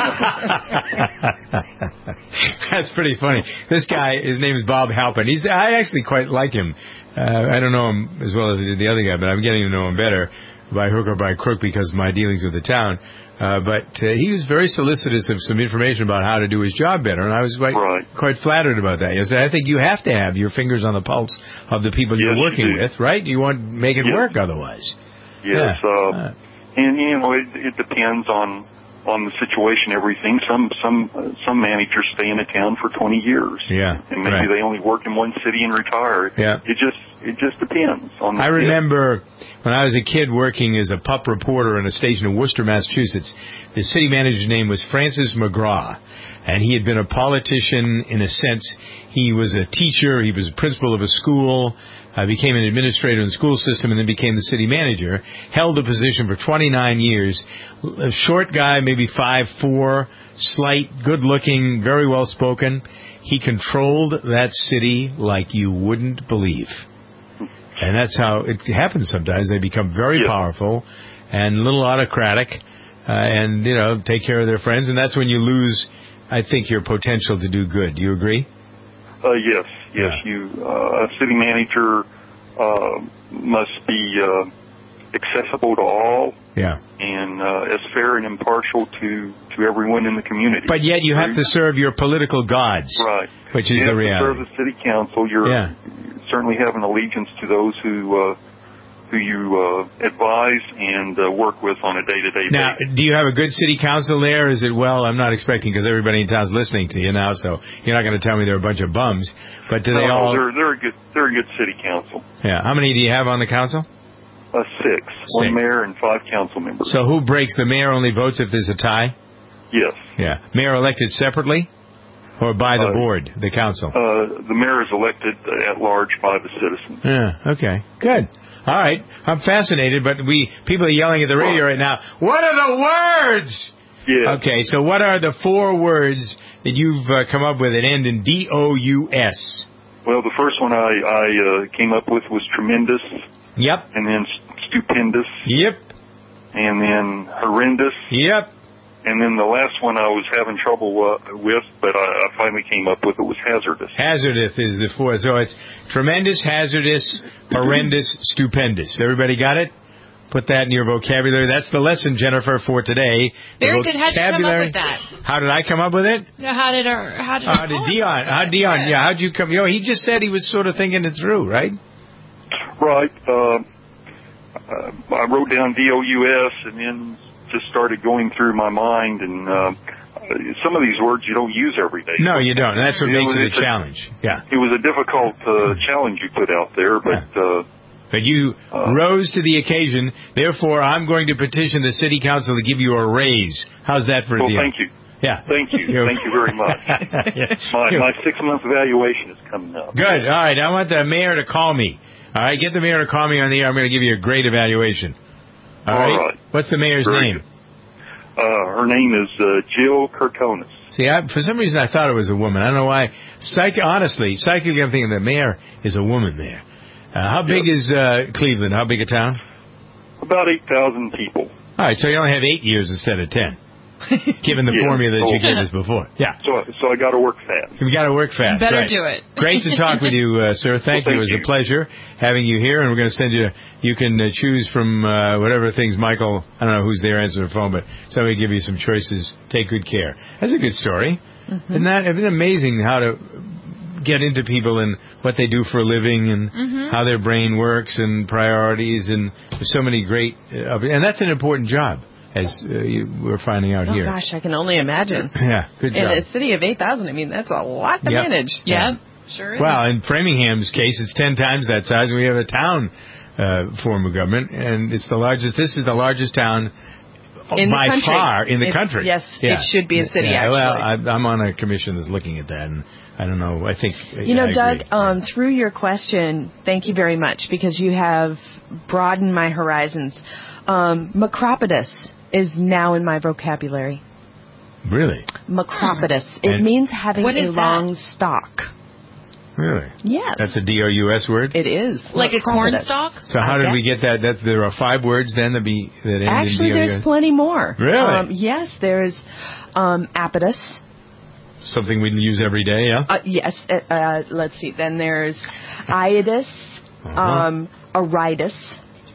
[SPEAKER 1] That's pretty funny. This guy, his name is Bob Halpin. I actually quite like him. I don't know him as well as the other guy, but I'm getting to know him better by hook or by crook because of my dealings with the town. But he was very solicitous of some information about how to do his job better, and I was quite flattered about that yesterday. I think you have to have your fingers on the pulse of the people you're working with, right? You want to make it work otherwise.
[SPEAKER 20] Yes, and it depends on the situation, everything. Some managers stay in a town for 20 years.
[SPEAKER 1] Yeah,
[SPEAKER 20] and maybe they only work in one city and retire.
[SPEAKER 1] Yeah,
[SPEAKER 20] it just depends on.
[SPEAKER 1] I remember when I was a kid working as a pup reporter in a station in Worcester, Massachusetts. The city manager's name was Francis McGraw, and he had been a politician in a sense. He was a teacher. He was a principal of a school. Became an administrator in the school system, and then became the city manager. Held the position for 29 years. A short guy, maybe 5'4", slight, good-looking, very well-spoken. He controlled that city like you wouldn't believe. And that's how it happens sometimes. They become very powerful and a little autocratic and, take care of their friends. And that's when you lose, I think, your potential to do good. Do you agree?
[SPEAKER 20] Yes. A city manager must be accessible to all, and as fair and impartial to everyone in the community.
[SPEAKER 1] But yet you have to serve your political gods,
[SPEAKER 20] right?
[SPEAKER 1] Which is the reality.
[SPEAKER 20] You have to serve the city council. You certainly have an allegiance to those who you advise and work with on a day-to-day basis.
[SPEAKER 1] Now, do you have a good city council there? Is it I'm not expecting, because everybody in town's listening to you now, so you're not going to tell me they're a bunch of bums. But do they all?
[SPEAKER 20] They're a good city council.
[SPEAKER 1] Yeah. How many do you have on the council?
[SPEAKER 20] 6. 1 mayor and 5 council members.
[SPEAKER 1] So who breaks? The mayor only votes if there's a tie?
[SPEAKER 20] Yes.
[SPEAKER 1] Yeah. Mayor elected separately? Or by the board, the council?
[SPEAKER 20] The mayor is elected at large by the citizens.
[SPEAKER 1] Yeah. Okay. Good. All right. I'm fascinated, but people are yelling at the radio right now. What are the words?
[SPEAKER 20] Yeah.
[SPEAKER 1] Okay, so what are the 4 words that you've come up with that end in DOUS?
[SPEAKER 20] Well, the first one I came up with was tremendous.
[SPEAKER 1] Yep.
[SPEAKER 20] And then stupendous.
[SPEAKER 1] Yep.
[SPEAKER 20] And then horrendous.
[SPEAKER 1] Yep.
[SPEAKER 20] And then the last one I was having trouble with, but I finally came up with, it was hazardous.
[SPEAKER 1] Hazardous is the 4th. So it's tremendous, hazardous, horrendous, stupendous. Everybody got it? Put that in your vocabulary. That's the lesson, Jennifer, for today.
[SPEAKER 2] Very good. How did you come up with that?
[SPEAKER 1] How did I come up with it?
[SPEAKER 2] How did
[SPEAKER 1] Dion? How'd you come? He just said he was sort of thinking it through, right?
[SPEAKER 20] Right. I wrote down DOUS and then just started going through my mind, and some of these words you don't use every day.
[SPEAKER 1] No, you don't. And that's what makes it a challenge. Yeah.
[SPEAKER 20] It was a difficult challenge you put out there, but
[SPEAKER 1] But you rose to the occasion. Therefore, I'm going to petition the city council to give you a raise. How's that for a deal?
[SPEAKER 20] Thank you.
[SPEAKER 1] Yeah.
[SPEAKER 20] Thank you. Thank you very much. My 6-month evaluation is coming up.
[SPEAKER 1] Good. All right. I want the mayor to call me. All right. Get the mayor to call me on the air. I'm going to give you a great evaluation. All right. What's the mayor's name?
[SPEAKER 20] Her name is Jill Kirkonis.
[SPEAKER 1] See, for some reason I thought it was a woman. I don't know why. Honestly, psychically I'm thinking the mayor is a woman there. How big is Cleveland? How big a town?
[SPEAKER 20] About 8,000 people.
[SPEAKER 1] All right, so you only have 8 years instead of 10. Given the formula that you gave us before. Yeah.
[SPEAKER 20] So I got to work fast.
[SPEAKER 1] You got to work fast.
[SPEAKER 2] Better do it.
[SPEAKER 1] Great to talk with you, sir. Thank you. It was a pleasure having you here, and we're going to send you. You can choose from whatever things Michael. I don't know who's there answering the phone, but somebody give you some choices. Take good care. That's a good story. Mm-hmm. Isn't it amazing how to get into people and what they do for a living and how their brain works and priorities, and there's so many great and that's an important job. As we're finding out here.
[SPEAKER 3] Oh, gosh, I can only imagine.
[SPEAKER 1] Yeah, good job.
[SPEAKER 3] In a city of 8,000, I mean, that's a lot to manage.
[SPEAKER 2] Yeah, sure is.
[SPEAKER 1] Well, in Framingham's case, it's 10 times that size, and we have a town form of government, and it's the largest. This is the largest town by far in the country.
[SPEAKER 3] Yes, it should be a city, actually.
[SPEAKER 1] Well, I'm on a commission that's looking at that, and I don't know. I think...
[SPEAKER 3] Doug, through your question, thank you very much, because you have broadened my horizons. Macropodus is now in my vocabulary.
[SPEAKER 1] Really?
[SPEAKER 3] Macropodus. It means having a long stalk.
[SPEAKER 1] Really?
[SPEAKER 3] Yes.
[SPEAKER 1] That's a D-O-U-S word?
[SPEAKER 3] It is.
[SPEAKER 2] Like a corn stalk?
[SPEAKER 1] So how did we get that? There are 5 words then that end in D-O-U-S?
[SPEAKER 3] Actually, there's plenty more.
[SPEAKER 1] Really?
[SPEAKER 3] Yes, there's apodus.
[SPEAKER 1] Something we use every day, yeah?
[SPEAKER 3] Yes. Let's see. Then there's iodus, aridus,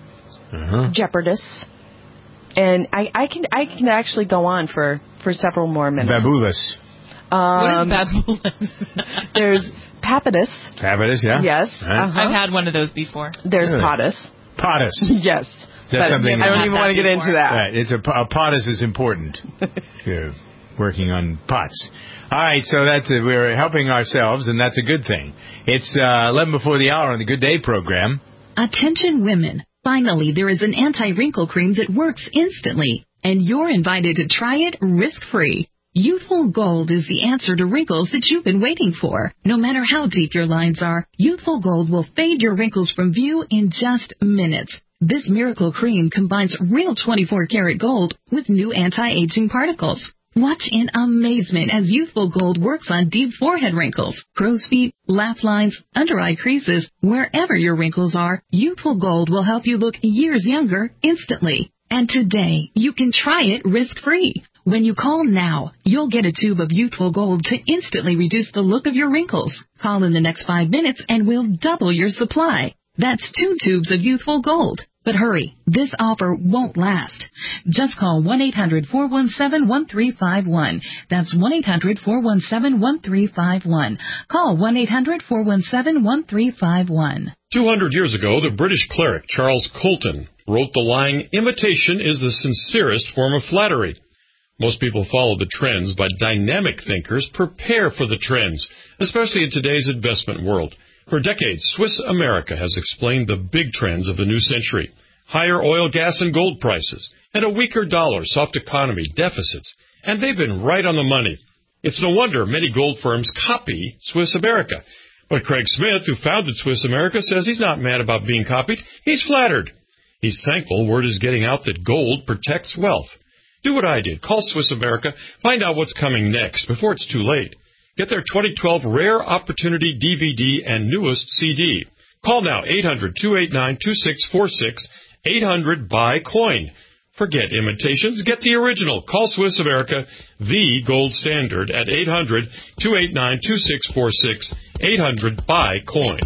[SPEAKER 3] jeopardus. And I can actually go on for several more minutes.
[SPEAKER 1] Babulus.
[SPEAKER 2] What is babulus?
[SPEAKER 3] There's papodus.
[SPEAKER 1] Papodus, yeah.
[SPEAKER 3] Yes.
[SPEAKER 2] I've had one of those before.
[SPEAKER 3] There's potus.
[SPEAKER 1] Potus.
[SPEAKER 3] Yes.
[SPEAKER 1] That's something
[SPEAKER 3] I don't even want to get into that.
[SPEAKER 1] Right. It's a potus is important. Working on pots. All right, so we're helping ourselves, and that's a good thing. It's 11 before the hour on the Good Day program.
[SPEAKER 5] Attention women. Finally, there is an anti-wrinkle cream that works instantly, and you're invited to try it risk-free. Youthful Gold is the answer to wrinkles that you've been waiting for. No matter how deep your lines are, Youthful Gold will fade your wrinkles from view in just minutes. This miracle cream combines real 24-karat gold with new anti-aging particles. Watch in amazement as Youthful Gold works on deep forehead wrinkles, crow's feet, laugh lines, under-eye creases. Wherever your wrinkles are, Youthful Gold will help you look years younger instantly. And today, you can try it risk-free. When you call now, you'll get a tube of Youthful Gold to instantly reduce the look of your wrinkles. Call in the next 5 minutes and we'll double your supply. That's 2 tubes of Youthful Gold. But hurry, this offer won't last. Just call 1-800-417-1351. That's 1-800-417-1351. Call 1-800-417-1351.
[SPEAKER 21] 200 years ago, the British cleric Charles Colton wrote the line, "Imitation is the sincerest form of flattery." Most people follow the trends, but dynamic thinkers prepare for the trends, especially in today's investment world. For decades, Swiss America has explained the big trends of the new century. Higher oil, gas, and gold prices, and a weaker dollar, soft economy, deficits. And they've been right on the money. It's no wonder many gold firms copy Swiss America. But Craig Smith, who founded Swiss America, says he's not mad about being copied. He's flattered. He's thankful word is getting out that gold protects wealth. Do what I did. Call Swiss America. Find out what's coming next before it's too late. Get their 2012 Rare Opportunity DVD and newest CD. Call now, 800-289-2646, 800-BUY-COIN. Forget imitations. Get the original. Call Swiss America, the gold standard, at 800-289-2646, 800-BUY-COIN.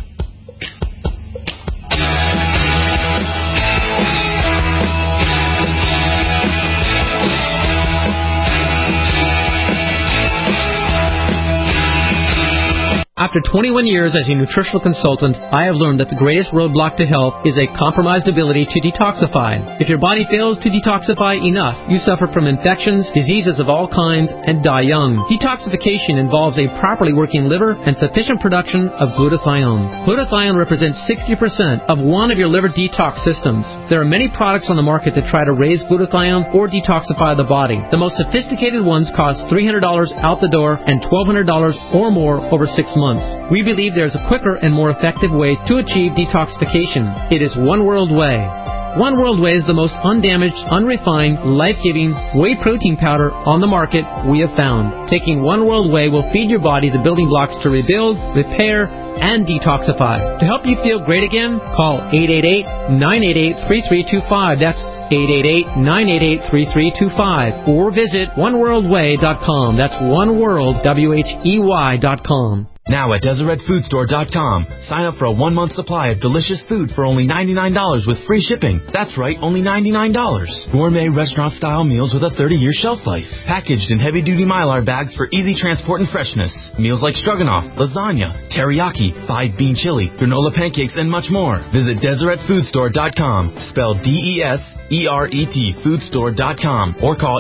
[SPEAKER 6] After 21 years as a nutritional consultant, I have learned that the greatest roadblock to health is a compromised ability to detoxify. If your body fails to detoxify enough, you suffer from infections, diseases of all kinds, and die young. Detoxification involves a properly working liver and sufficient production of glutathione. Glutathione represents 60% of one of your liver detox systems. There are many products on the market that try to raise glutathione or detoxify the body. The most sophisticated ones cost $300 out the door and $1,200 or more over 6 months. We believe there's a quicker and more effective way to achieve detoxification. It is One World Whey. One World Whey is the most undamaged, unrefined, life-giving whey protein powder on the market we have found. Taking One World Whey will feed your body the building blocks to rebuild, repair, and detoxify. To help you feel great again, call 888-988-3325. That's 888-988-3325. Or visit oneworldwhey.com. That's oneworld.com.
[SPEAKER 22] Now at DeseretFoodStore.com. Sign up for a 1-month supply of delicious food for only $99 with free shipping. That's right, only $99. Gourmet restaurant-style meals with a 30-year shelf life. Packaged in heavy-duty Mylar bags for easy transport and freshness. Meals like stroganoff, lasagna, teriyaki, 5-bean chili, granola pancakes, and much more. Visit DeseretFoodStore.com. Spelled DESERET Foodstore.com. Or call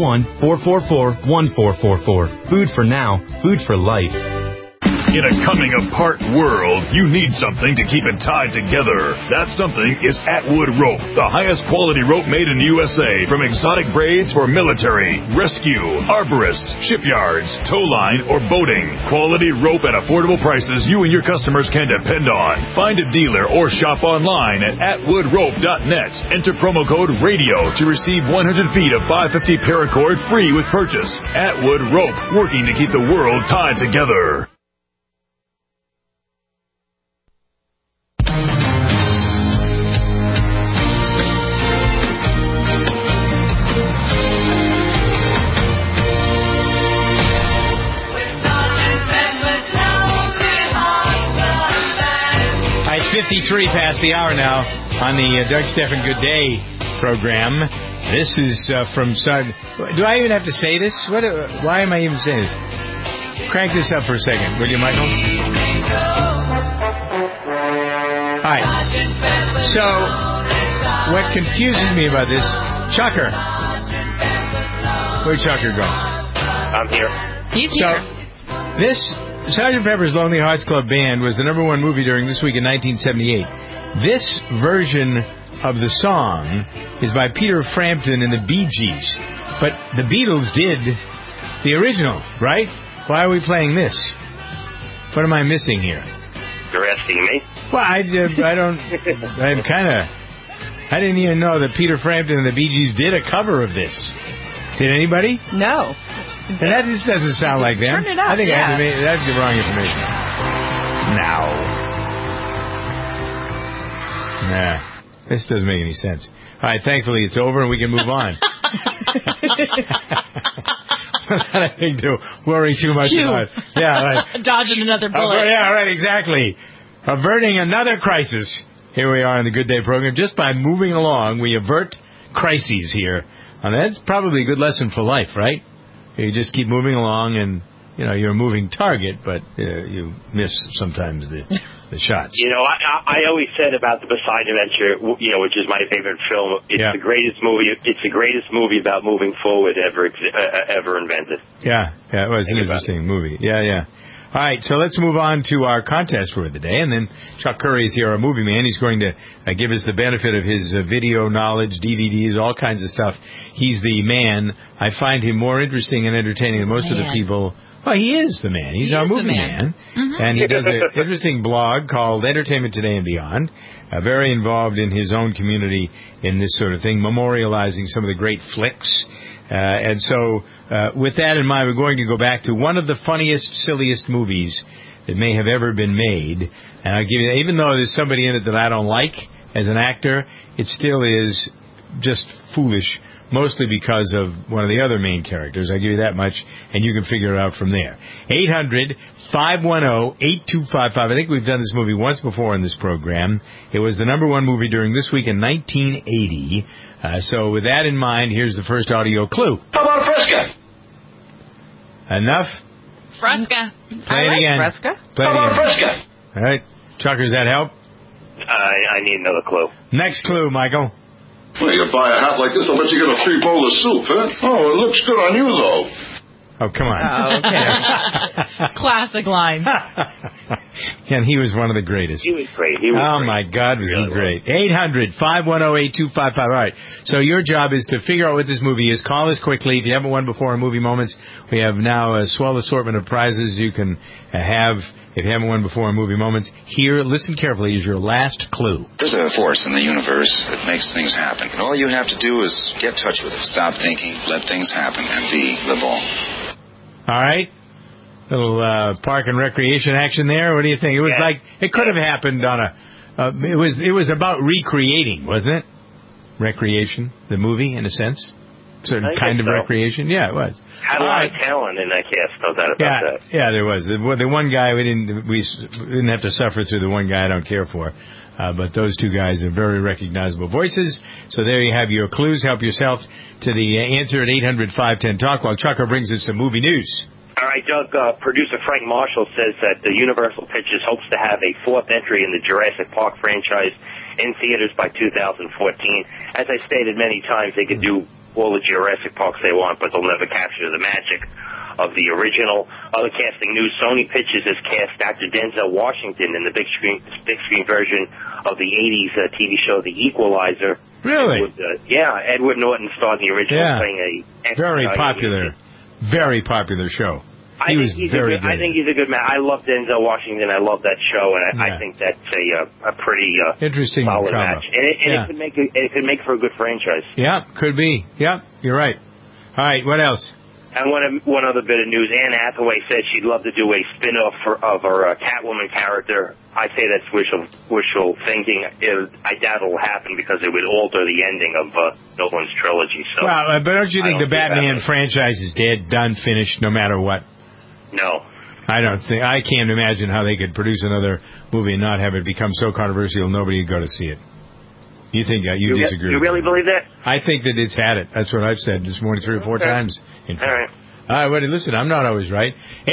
[SPEAKER 22] 801-444-1444. Food for now, food for life.
[SPEAKER 12] In a coming-apart world, you need something to keep it tied together. That something is Atwood Rope, the highest quality rope made in the USA, from exotic braids for military, rescue, arborists, shipyards, tow line, or boating. Quality rope at affordable prices you and your customers can depend on. Find a dealer or shop online at atwoodrope.net. Enter promo code RADIO to receive 100 feet of 550 paracord free with purchase. Atwood Rope, working to keep the world tied together.
[SPEAKER 1] It's 53 past the hour now on the Doug Stephan Good Day program. This is from Sun. Do I even have to say this? Why am I even saying this? Crank this up for a second, will you, Michael? All right. So, what confuses me about this, Chucker. Where'd Chucker go?
[SPEAKER 23] I'm here.
[SPEAKER 2] He's here.
[SPEAKER 1] This Sgt. Pepper's Lonely Hearts Club Band was the #1 movie during this week in 1978. This version of the song is by Peter Frampton and the Bee Gees. But the Beatles did the original, right? Why are we playing this? What am I missing here?
[SPEAKER 23] You're asking me?
[SPEAKER 1] Well, I didn't even know that Peter Frampton and the Bee Gees did a cover of this. Did anybody?
[SPEAKER 3] No.
[SPEAKER 1] And that just doesn't sound like them.
[SPEAKER 3] Turn it up.
[SPEAKER 1] I think that's the wrong information. Nah, this doesn't make any sense. All right, thankfully it's over and we can move on. Without having to worry too much about. Yeah, right.
[SPEAKER 2] Dodging another bullet.
[SPEAKER 1] Yeah, right, exactly. Averting another crisis. Here we are in the Good Day program. Just by moving along, we avert crises here. And that's probably a good lesson for life, right? You just keep moving along, and you're a moving target, but you miss sometimes the shots.
[SPEAKER 23] I always said about The Beside Adventure, which is my favorite film. It's the greatest movie. It's the greatest movie about moving forward ever invented.
[SPEAKER 1] Yeah, it was an interesting movie. Yeah. All right, so let's move on to our contest for the day, and then Chuck Curry is here, our movie man. He's going to give us the benefit of his video knowledge, DVDs, all kinds of stuff. He's the man. I find him more interesting and entertaining than most of the people. Well, he is the man. He's our movie man. Mm-hmm. And he does an interesting blog called Entertainment Today and Beyond, very involved in his own community in this sort of thing, memorializing some of the great flicks. And so, with that in mind, we're going to go back to one of the funniest, silliest movies that may have ever been made. And I'll give you, even though there's somebody in it that I don't like as an actor, it still is just foolish, mostly because of one of the other main characters. I'll give you that much, and you can figure it out from there. 800-510-8255. I think we've done this movie once before in this program. It was the #1 movie during this week in 1980. So with that in mind, here's the first audio clue.
[SPEAKER 24] How about Fresca?
[SPEAKER 1] Enough
[SPEAKER 2] Fresca.
[SPEAKER 1] Play it again.
[SPEAKER 3] Fresca.
[SPEAKER 1] Play it again. Fresca. All right. Chucker, does that help?
[SPEAKER 23] I need another clue.
[SPEAKER 1] Next clue, Michael.
[SPEAKER 4] Well, you buy a hat like this, I'll let you get a free bowl of soup, huh? Oh, it looks good on you, though.
[SPEAKER 1] Oh, come on.
[SPEAKER 3] Oh, okay.
[SPEAKER 2] Classic line.
[SPEAKER 1] And he was one of the greatest.
[SPEAKER 23] He was great.
[SPEAKER 1] My God, was he great. 800-510-8255. All right. So your job is to figure out what this movie is. Call us quickly. If you haven't won before in Movie Moments, we have now a swell assortment of prizes you can have. If you haven't won before in Movie Moments, here, listen carefully, is your last clue.
[SPEAKER 9] There's a force in the universe that makes things happen. And all you have to do is get in touch with it. Stop thinking, let things happen, and be the ball.
[SPEAKER 1] All right. Little park and recreation action there. What do you think? It was like, it could have happened on it was about recreating, wasn't it? Recreation, the movie, in a sense. Certain kind of recreation. Yeah, it was.
[SPEAKER 23] Had a lot of talent in that cast, no doubt about that.
[SPEAKER 1] Yeah, there was. The one guy we didn't have to suffer through. The one guy I don't care for, but those two guys are very recognizable voices. So there you have your clues. Help yourself to the answer at 800-510-TALK while Chucker brings us some movie news.
[SPEAKER 23] All right, Doug, producer Frank Marshall says that the Universal Pictures hopes to have a fourth entry in the Jurassic Park franchise in theaters by 2014. As I stated many times, they could do all the Jurassic Parks they want, but they'll never capture the magic of the original. Other casting news, Sony Pictures has cast Dr. Denzel Washington in the big screen version of the 80s TV show The Equalizer.
[SPEAKER 1] Really?
[SPEAKER 23] Edward Norton starred in the original, playing a...
[SPEAKER 1] Very popular show.
[SPEAKER 23] I think he's a good man. I love Denzel Washington. I love that show, and I think that's a pretty
[SPEAKER 1] interesting
[SPEAKER 23] solid match. And it could make for a good franchise.
[SPEAKER 1] Yeah, could be. Yeah, you're right. All right, what else?
[SPEAKER 23] And one other bit of news. Anne Hathaway said she'd love to do a spin-off of her Catwoman character. I say that's wishful thinking. I doubt it'll happen because it would alter the ending of Nolan's trilogy. So,
[SPEAKER 1] but don't you think the Batman franchise is dead, done, finished, no matter what?
[SPEAKER 23] No.
[SPEAKER 1] I can't imagine how they could produce another movie and not have it become so controversial nobody would go to see it. You think you disagree?
[SPEAKER 23] You really believe that?
[SPEAKER 1] I think that it's had it. That's what I've said this morning 3 or 4 times.
[SPEAKER 23] All right.
[SPEAKER 1] All right, listen, I'm not always right.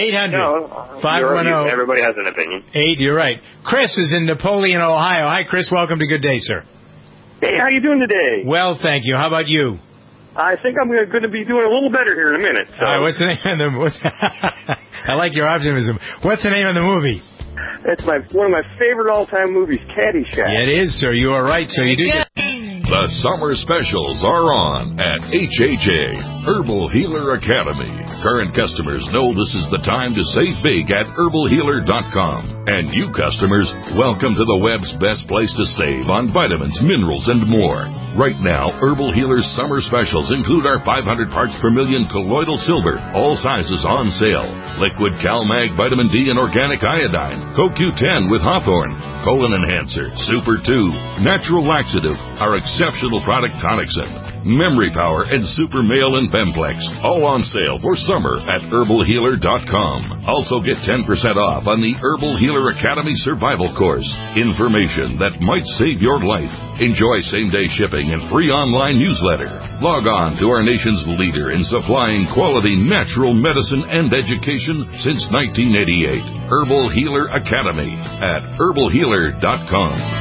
[SPEAKER 1] 800-510.
[SPEAKER 23] Everybody has an opinion.
[SPEAKER 1] 8, you're right. Chris is in Napoleon, Ohio. Hi, Chris. Welcome to Good Day, sir.
[SPEAKER 10] Hey, how you doing today?
[SPEAKER 1] Well, thank you. How about you?
[SPEAKER 10] I think I'm going to be doing a little better here in a minute. So.
[SPEAKER 1] All right, what's the name of the I like your optimism. What's the name of the movie?
[SPEAKER 10] It's one of my favorite all-time movies, Caddyshack.
[SPEAKER 1] Yeah, it is, sir. You are right. So you do.
[SPEAKER 12] The summer specials are on at HHA, Herbal Healer Academy. Current customers know this is the time to save big at herbalhealer.com. And new customers, welcome to the web's best place to save on vitamins, minerals, and more. Right now, Herbal Healer's summer specials include our 500 parts per million colloidal silver, all sizes on sale. Liquid CalMag Vitamin D and Organic Iodine, CoQ10 with Hawthorne, Colon Enhancer, Super 2, Natural Laxative, our exceptional product Tonicsyn, Memory Power, and Super Male and Bemplex, all on sale for summer at herbalhealer.com. Also get 10% off on the Herbal Healer Academy Survival Course. Information that might save your life. Enjoy same-day shipping and free online newsletter. Log on to our nation's leader in supplying quality natural medicine and education since 1988. Herbal Healer Academy at herbalhealer.com.